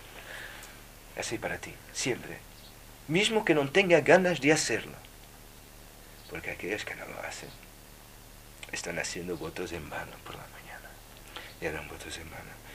Así para ti, siempre. Mismo que no tenga ganas de hacerlo. Porque aquellos que no lo hacen están haciendo votos en vano por la mañana. Y eran votos en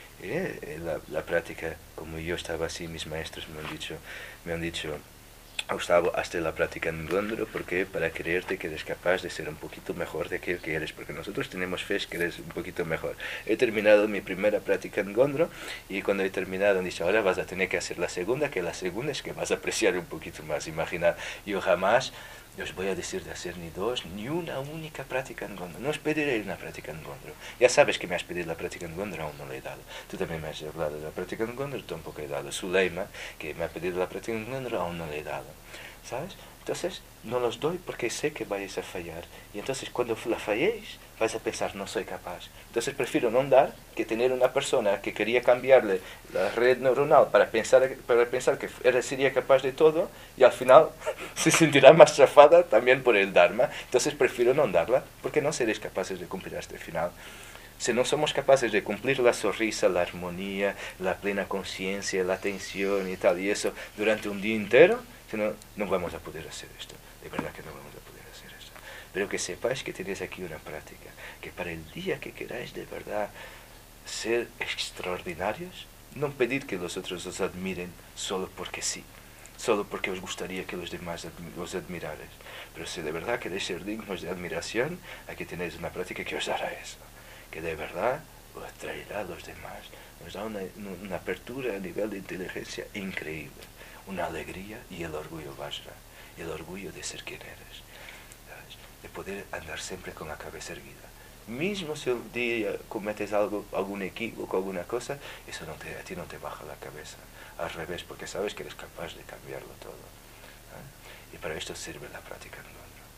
vano. La práctica, como yo estaba así, mis maestros me han dicho, Gustavo, hazte la práctica en Gondro, porque para creerte que eres capaz de ser un poquito mejor de aquello que eres, porque nosotros tenemos fe que eres un poquito mejor. He terminado mi primera práctica en Gondro, y cuando he terminado han dicho, ahora vas a tener que hacer la segunda, que la segunda es que vas a apreciar un poquito más. Imagina, yo jamás os voy a decir de hacer ni dos, ni una única práctica en Gondro. No os pediré una práctica en Gondro. Ya sabes que me has pedido la práctica en Gondro, aún no le he dado. Tú también me has hablado de la práctica en Gondro, tampoco he dado. Zuleima, que me ha pedido la práctica en Gondro, aún no le he dado. ¿Sabes? Entonces, no los doy porque sé que vais a fallar. Y entonces, cuando la falléis, vais a pensar, no soy capaz. Entonces, prefiero no dar que tener una persona que quería cambiarle la red neuronal para pensar que sería capaz de todo, y al final se sentirá más chafada también por el Dharma. Entonces, prefiero no darla porque no seréis capaces de cumplir hasta el final. Si no somos capaces de cumplir la sonrisa, la armonía, la plena conciencia, la atención y tal, y eso durante un día entero, no vamos a poder hacer esto. De verdad que no vamos a poder hacer esto. Pero que sepáis que tenéis aquí una práctica, que para el día que queráis de verdad ser extraordinarios, no pedid que los otros os admiren solo porque sí, solo porque os gustaría que los demás os admiraran. Pero si de verdad queréis ser dignos de admiración, aquí tenéis una práctica que os hará eso, que de verdad os atraerá a los demás. Nos da una apertura a nivel de inteligencia increíble, una alegría y el orgullo Vajra, y el orgullo de ser quien eres, ¿sabes? De poder andar siempre con la cabeza erguida. Mismo si un día cometes algún equívoco, alguna cosa, eso a ti no te baja la cabeza. Al revés, porque sabes que eres capaz de cambiarlo todo. ¿Eh? Y para esto sirve la práctica en Gondro.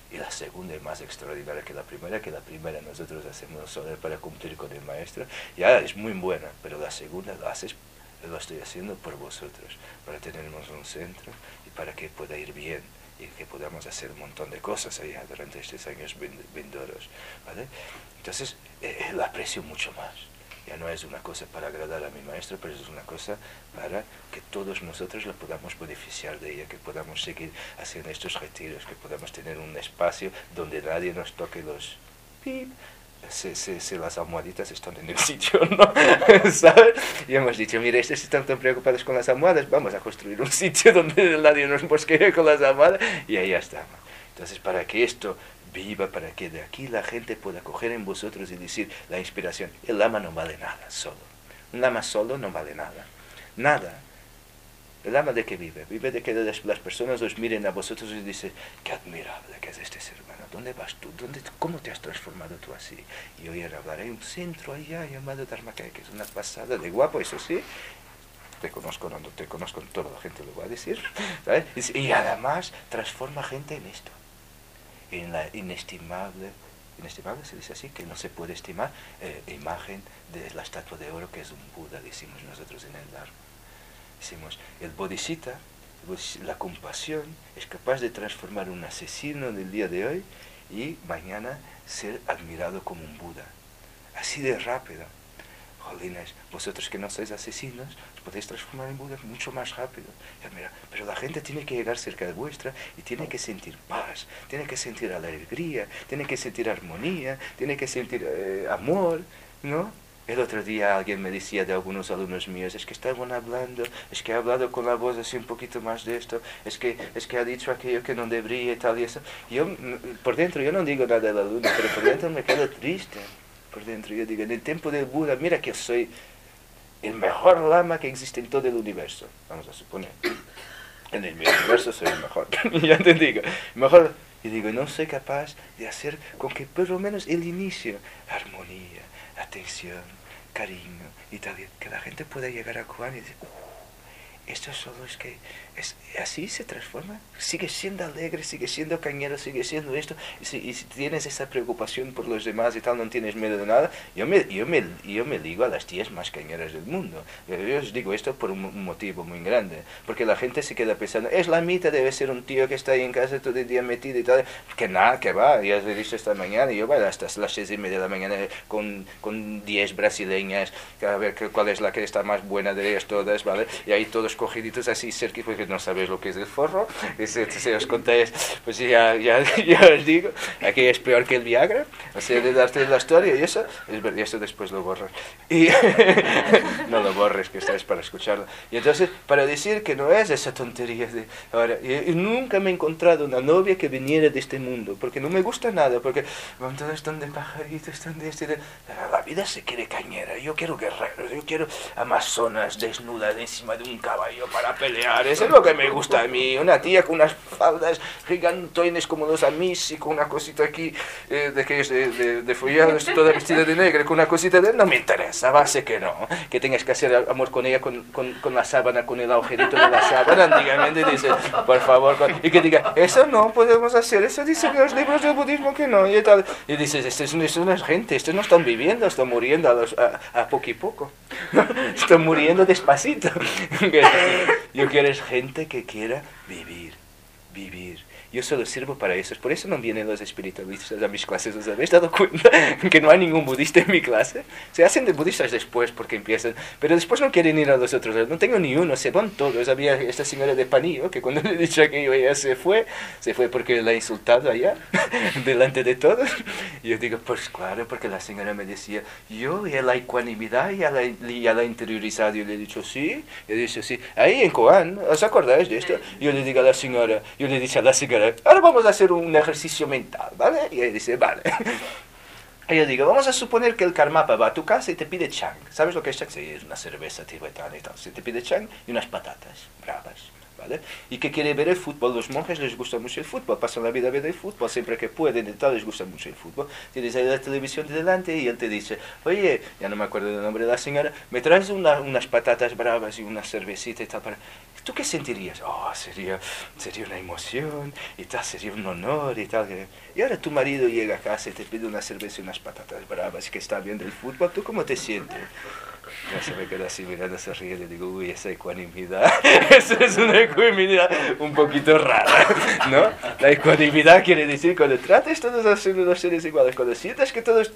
Y la segunda es más extraordinaria que la primera nosotros hacemos solo para cumplir con el maestro, ya es muy buena, pero la segunda lo estoy haciendo por vosotros, para tenernos un centro y para que pueda ir bien y que podamos hacer un montón de cosas allá durante estos años vindouros, ¿vale? Entonces, la aprecio mucho más. Ya no es una cosa para agradar a mi maestro, pero es una cosa para que todos nosotros la podamos beneficiar de ella, que podamos seguir haciendo estos retiros, que podamos tener un espacio donde nadie nos toque los pip, si las almohaditas están en el sitio, ¿no? ¿Sabes? Y hemos dicho, mira, estos están tan preocupados con las almohadas, vamos a construir un sitio donde nadie nos mosquee con las almohadas, y ahí estamos. Entonces, para que esto viva, para que de aquí la gente pueda coger en vosotros y decir la inspiración, el lama no vale nada solo. Un lama solo no vale nada. Nada. El lama de que vive de que las personas os miren a vosotros y dicen, qué admirable que es este ser humano, ¿dónde vas tú? ¿Cómo te has transformado tú así? Y oír hablar, hay un centro allá llamado Dharmakaya, que es una pasada de guapo, eso sí. Te conozco, no te conozco, toda la gente lo va a decir, ¿sabes? Y además transforma gente en esto, en la inestimable se dice así, que no se puede estimar, imagen de la estatua de oro que es un Buda, decimos nosotros en el Dharma. Decimos, el Bodhisattva, la compasión, es capaz de transformar un asesino del día de hoy y mañana ser admirado como un Buda. Así de rápido. Jolines, vosotros que no sois asesinos, os podéis transformar en Buda mucho más rápido. Ya, mira, pero la gente tiene que llegar cerca de vuestra y tiene que sentir paz, tiene que sentir alegría, tiene que sentir armonía, tiene que sentir amor, ¿no? El otro día alguien me decía de algunos alumnos míos, es que estaban hablando, es que ha hablado con la voz así un poquito más de esto, es que ha dicho aquello que no debería y tal y eso. Yo, por dentro, yo no digo nada del alumno, pero por dentro me quedo triste. Por dentro yo digo, en el tiempo del Buda, mira que soy el mejor lama que existe en todo el universo, vamos a suponer. En el universo soy el mejor, ya te digo, mejor. Y digo, no soy capaz de hacer con que por lo menos el inicio, armonía, atención, cariño y tal, que la gente pueda llegar a Kuan y decir, esto solo es que así se transforma, sigue siendo alegre, sigue siendo cañero, sigue siendo esto, y si tienes esa preocupación por los demás y tal, no tienes miedo de nada. Yo me ligo a las tías más cañeras del mundo. Yo os digo esto por un motivo muy grande, porque la gente se queda pensando, es la mitad, debe ser un tío que está ahí en casa todo el día metido y tal, que nada, que va, ya os he dicho esta mañana, yo voy hasta las 6:30 de la mañana con 10 brasileñas, a ver cuál es la que está más buena de ellas todas, ¿vale? Y ahí todos cogiditos así cerca, porque no sabéis lo que es el forro, si os contáis, pues ya os digo, aquí es peor que el Viagra, o sea, de darte la historia y eso, y eso después lo borras, y no lo borres, que esta es para escucharlo, y entonces, para decir que no es esa tontería de ahora, y nunca me he encontrado una novia que viniera de este mundo, porque no me gusta nada, porque todos están de pajaritos, están de este, la vida se quiere cañera, yo quiero guerreros, yo quiero amazonas desnudas encima de un caballo para pelear, eso es lo que me gusta a mí, una tía con unas faldas gigantones como los amis y con una cosita aquí de follados, toda vestida de negro, con una cosita de... No me interesa, base que no, que tengas que hacer amor con ella con la sábana, con el agujerito de la sábana, antiguamente dice, por favor, y que diga, eso no podemos hacer, eso dicen los libros del budismo que no, y tal, y dices, esto no es gente, estos no están viviendo, están muriendo a poco y poco, están muriendo despacito. Yo quiero es gente que quiera vivir. Yo solo sirvo para eso. Por eso no vienen los espiritualistas a mis clases. ¿Os habéis dado cuenta que no hay ningún budista en mi clase? Se hacen de budistas después porque empiezan, pero después no quieren ir a los otros. No tengo ni uno, se van todos. Había esta señora de Panillo que cuando le he dicho aquello ella se fue porque la he insultado allá delante de todos. Y yo digo, pues claro, porque la señora me decía, yo y la ecuanimidad ya la he interiorizado. Y yo le he dicho, sí. Yo le he dicho, sí. Ahí en Koan, ¿os acordáis de esto? Yo le digo a la señora, ahora vamos a hacer un ejercicio mental, ¿vale? Y ella dice, vale. Y yo digo, vamos a suponer que el Karmapa va a tu casa y te pide chang. ¿Sabes lo que es chang? Sí, es una cerveza tibetana y tal. Se te pide chang y unas patatas bravas, ¿vale? Y que quiere ver el fútbol. Los monjes les gusta mucho el fútbol, pasan la vida a ver el fútbol, siempre que pueden y tal, les gusta mucho el fútbol. Tienes ahí la televisión de delante y él te dice, oye, ya no me acuerdo del nombre de la señora, me traes unas patatas bravas y una cervecita y tal para... ¿Tú qué sentirías? Oh, sería una emoción y tal, sería un honor y tal. Y ahora tu marido llega a casa y te pide una cerveza y unas patatas bravas que está viendo el fútbol, ¿tú cómo te sientes? Ya se me queda así mirando, se ríe y le digo, uy, esa ecuanimidad, eso es una ecuanimidad un poquito rara, ¿no? La ecuanimidad quiere decir cuando trates todos a ser unos seres iguales, cuando sientas que todos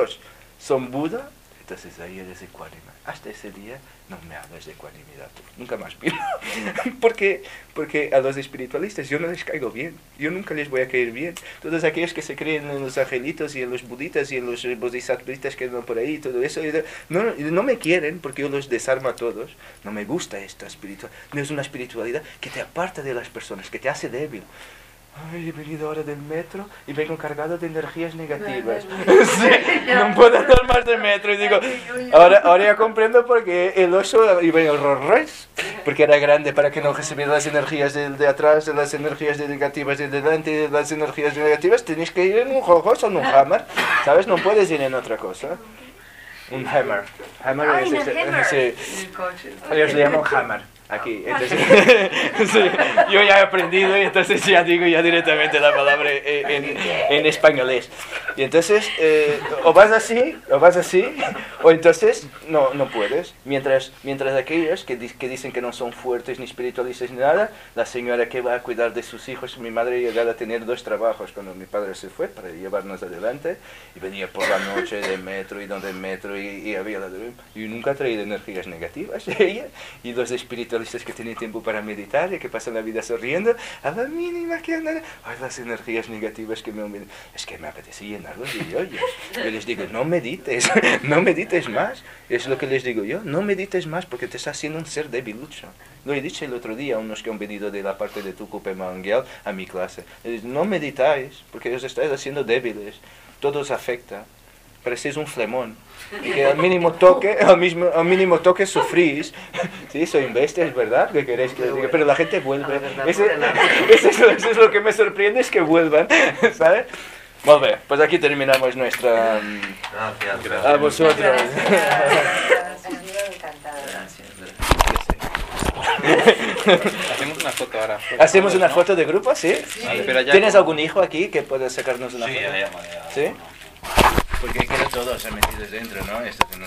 son Buda, entonces ahí eres ecuánime. Hasta ese día no me hables de ecuanimidad, nunca más pido. Porque a los espiritualistas yo no les caigo bien, yo nunca les voy a caer bien. Todos aquellos que se creen en los angelitos y en los buditas y en los bodhisattvas que andan por ahí, todo eso, no me quieren porque yo los desarmo a todos. No me gusta esta espiritualidad, no es una espiritualidad que te aparta de las personas, que te hace débil. Ay, he venido ahora del metro y vengo cargado de energías negativas. Sí, no puedo andar más de metro. Y digo, ahora ya comprendo por qué el oso iba en el Rolls Royce, porque era grande para que no recibiera las energías de atrás, las energías negativas de delante, las energías negativas. Tenéis que ir en un Rolls Royce o en un Hammer, ¿sabes? No puedes ir en otra cosa. Un Hammer. Hammer es ese. Sí. Ellos le llaman Hammer. Aquí, entonces, sí, yo ya he aprendido y entonces ya digo ya directamente la palabra en españolés. Y entonces, o vas así, o entonces no puedes. Mientras aquellos que dicen que no son fuertes ni espiritualistas ni nada, la señora que va a cuidar de sus hijos, mi madre llegaba a tener 2 trabajos cuando mi padre se fue para llevarnos adelante, y venía por la noche de metro y donde metro y había y nunca ha traído energías negativas ella, y los espiritualistas que tienen tiempo para meditar y que pasan la vida sonriendo, a la mínima que andan, ay, las energías negativas que es que me apetece llenarlos de yoyos. Yo les digo, no medites más. Es lo que les digo yo, no medites más porque te estás haciendo un ser debilucho. Lo he dicho el otro día a unos que han venido de la parte de Tucupe Manguel a mi clase. Les digo, no meditáis porque os estáis haciendo débiles, todo os afecta. Parecéis un flemón. Y que al mínimo toque sufrís. Sí, soy bestia, es verdad, que queréis que les diga, pero la gente vuelve. Eso es lo que me sorprende, es que vuelvan, ¿sabes? Muy bien, pues aquí terminamos nuestra... Gracias. A vosotros. Hacemos una foto ahora. ¿Hacemos una foto de grupo? ¿Sí? Vale, pero ya ¿Tienes como- algún hijo aquí que pueda sacarnos una Sí, foto? ya. ¿Sí? Porque quiero todos metidos dentro, ¿no? Esto